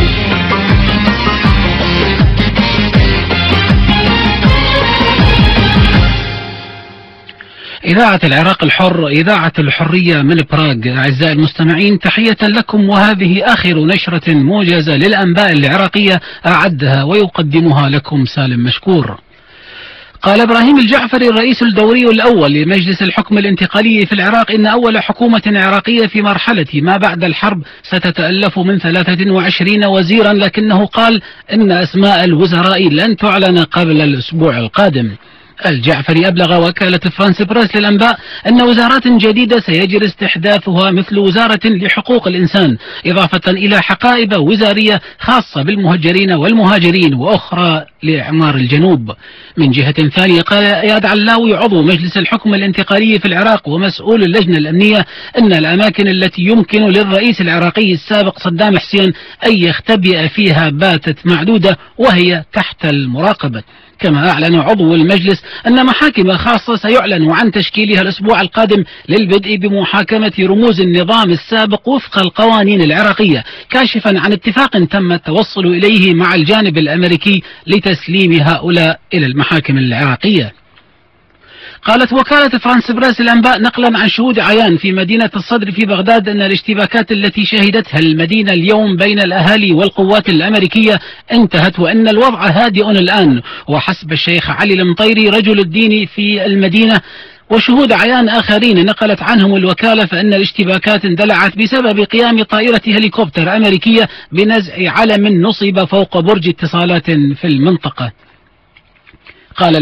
إذاعة العراق الحر، إذاعة الحرية من براغ. أعزائي المستمعين، تحية لكم، وهذه آخر نشرة موجزة للأنباء العراقية أعدها ويقدمها لكم سالم مشكور. قال إبراهيم الجعفري الرئيس الدوري الأول لمجلس الحكم الانتقالي في العراق إن أول حكومة عراقية في مرحلة ما بعد الحرب ستتألف من 23 وزيرا، لكنه قال إن أسماء الوزراء لن تعلن قبل الأسبوع القادم. الجعفري أبلغ وكالة فرانس بريس للأنباء أن وزارات جديدة سيجري استحداثها مثل وزارة لحقوق الإنسان، إضافة إلى حقائب وزارية خاصة بالمهجرين والمهاجرين وأخرى لإعمار الجنوب. من جهة ثانية قال إياد علاوي عضو مجلس الحكم الانتقالي في العراق ومسؤول اللجنة الأمنية أن الأماكن التي يمكن للرئيس العراقي السابق صدام حسين أن يختبئ فيها باتت معدودة وهي تحت المراقبة. كما أعلن عضو المجلس أن محاكم خاصة سيعلن عن تشكيلها الأسبوع القادم للبدء بمحاكمة رموز النظام السابق وفق القوانين العراقية، كاشفا عن اتفاق تم التوصل إليه مع الجانب الأمريكي لتسليم هؤلاء إلى المحاكم العراقية. قالت وكالة فرانس بريس الأنباء نقلا عن شهود عيان في مدينة الصدر في بغداد أن الاشتباكات التي شهدتها المدينة اليوم بين الأهالي والقوات الأمريكية انتهت وأن الوضع هادئ الآن. وحسب الشيخ علي المطيري رجل الدين في المدينة وشهود عيان آخرين نقلت عنهم الوكالة فإن الاشتباكات اندلعت بسبب قيام طائرة هليكوبتر أمريكية بنزع علم نصب فوق برج اتصالات في المنطقة. قال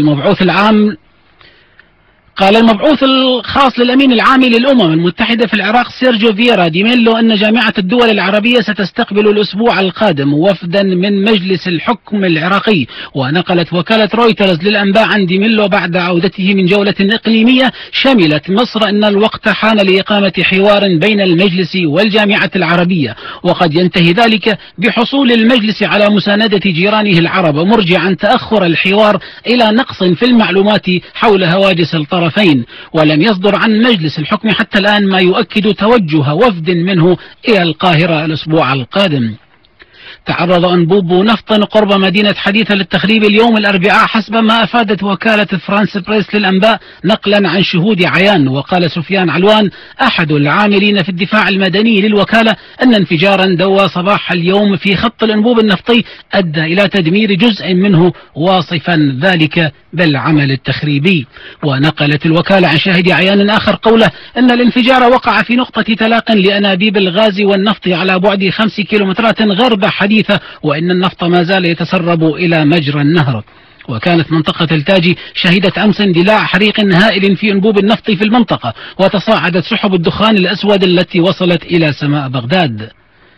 المبعوث الخاص للأمين العام للأمم المتحدة في العراق سيرجيو فييرا دي ميلو أن جامعة الدول العربية ستستقبل الأسبوع القادم وفدا من مجلس الحكم العراقي. ونقلت وكالة رويترز للأنباء عن دي ميلو بعد عودته من جولة إقليمية شملت مصر أن الوقت حان لإقامة حوار بين المجلس والجامعة العربية، وقد ينتهي ذلك بحصول المجلس على مساندة جيرانه العرب، مرجعا تأخر الحوار إلى نقص في المعلومات حول هواجس الطرفين. ولم يصدر عن مجلس الحكم حتى الآن ما يؤكد توجه وفد منه إلى القاهرة الأسبوع القادم. تعرض أنبوب نفط قرب مدينة حديثة للتخريب اليوم الأربعاء حسب ما أفادت وكالة فرانس بريس للأنباء نقلا عن شهود عيان. وقال سفيان علوان أحد العاملين في الدفاع المدني للوكالة أن انفجارا دوى صباح اليوم في خط الأنبوب النفطي أدى إلى تدمير جزء منه، واصفا ذلك بالعمل التخريبي. ونقلت الوكالة عن شاهد عيان آخر قوله أن الانفجار وقع في نقطة تلاق لأنابيب الغاز والنفط على بعد 5 كيلومترات غرب حديثة، وإن النفط ما زال يتسرب إلى مجرى النهر. وكانت منطقة التاجي شهدت أمس اندلاع حريق هائل في أنبوب النفط في المنطقة، وتصاعدت سحب الدخان الأسود التي وصلت إلى سماء بغداد.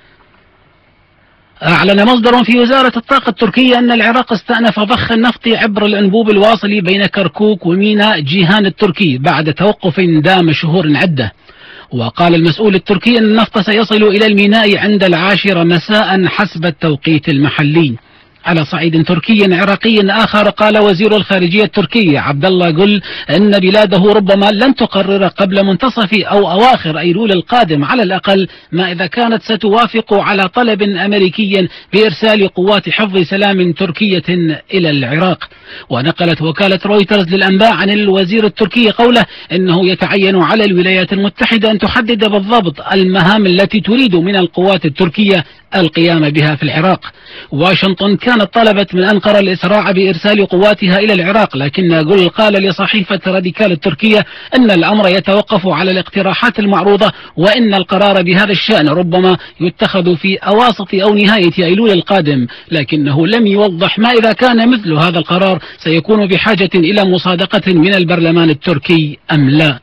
أعلن مصدر في وزارة الطاقة التركية أن العراق استأنف ضخ النفط عبر الأنبوب الواصل بين كركوك وميناء جيهان التركي بعد توقف دام شهور عدة. وقال المسؤول التركي أن النفط سيصل إلى الميناء عند 10 مساء حسب التوقيت المحلي. على صعيد تركي عراقي آخر قال وزير الخارجية التركي عبد الله جل أن بلاده ربما لن تقرر قبل منتصف أو أواخر أيلول القادم على الأقل ما إذا كانت ستوافق على طلب أمريكي بإرسال قوات حفظ سلام تركية إلى العراق. ونقلت وكالة رويترز للأنباء عن الوزير التركي قوله إنه يتعين على الولايات المتحدة أن تحدد بالضبط المهام التي تريد من القوات التركية القيام بها في العراق. واشنطن كانت طلبت من أنقرة الإسراع بإرسال قواتها إلى العراق، لكن جول قال لصحيفة راديكال التركية أن الأمر يتوقف على الاقتراحات المعروضة، وإن القرار بهذا الشأن ربما يتخذ في أواسط أو نهاية أيلول القادم، لكنه لم يوضح ما إذا كان مثل هذا القرار سيكون بحاجة إلى مصادقة من البرلمان التركي أم لا.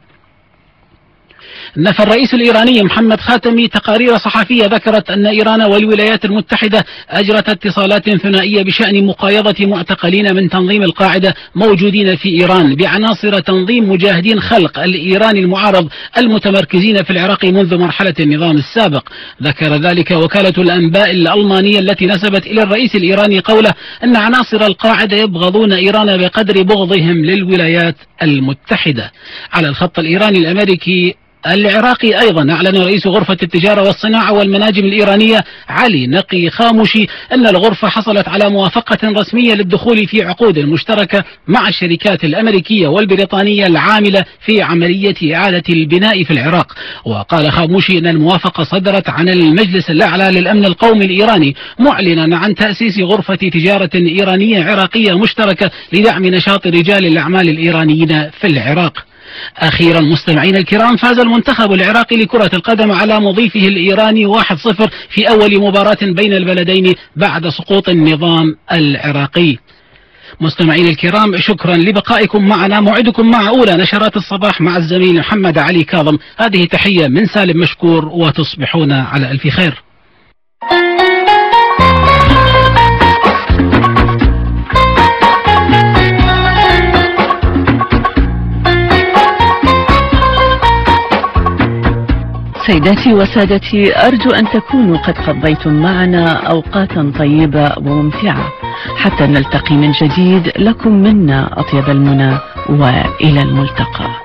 نفى الرئيس الإيراني محمد خاتمي تقارير صحفية ذكرت أن إيران والولايات المتحدة أجرت اتصالات ثنائية بشأن مقايضة معتقلين من تنظيم القاعدة موجودين في إيران بعناصر تنظيم مجاهدين خلق الإيراني المعارض المتمركزين في العراق منذ مرحلة النظام السابق. ذكر ذلك وكالة الأنباء الألمانية التي نسبت إلى الرئيس الإيراني قوله أن عناصر القاعدة يبغضون إيران بقدر بغضهم للولايات المتحدة. على الخط الإيراني الأمريكي العراقي أيضا أعلن رئيس غرفة التجارة والصناعة والمناجم الإيرانية علي نقي خاموشي أن الغرفة حصلت على موافقة رسمية للدخول في عقود مشتركة مع الشركات الأمريكية والبريطانية العاملة في عملية إعادة البناء في العراق. وقال خاموشي أن الموافقة صدرت عن المجلس الأعلى للأمن القومي الإيراني معلنا عن تأسيس غرفة تجارة إيرانية عراقية مشتركة لدعم نشاط رجال الأعمال الإيرانيين في العراق. أخيرا مستمعين الكرام، فاز المنتخب العراقي لكرة القدم على مضيفه الإيراني 1-0 في أول مباراة بين البلدين بعد سقوط النظام العراقي. مستمعين الكرام، شكرا لبقائكم معنا. موعدكم مع أولى نشرات الصباح مع الزميل محمد علي كاظم. هذه تحية من سالم مشكور، وتصبحون على ألف خير. سيداتي وسادتي، أرجو أن تكونوا قد قضيتم معنا أوقاتا طيبة وممتعة. حتى نلتقي من جديد، لكم منا أطيب المنى، وإلى الملتقى.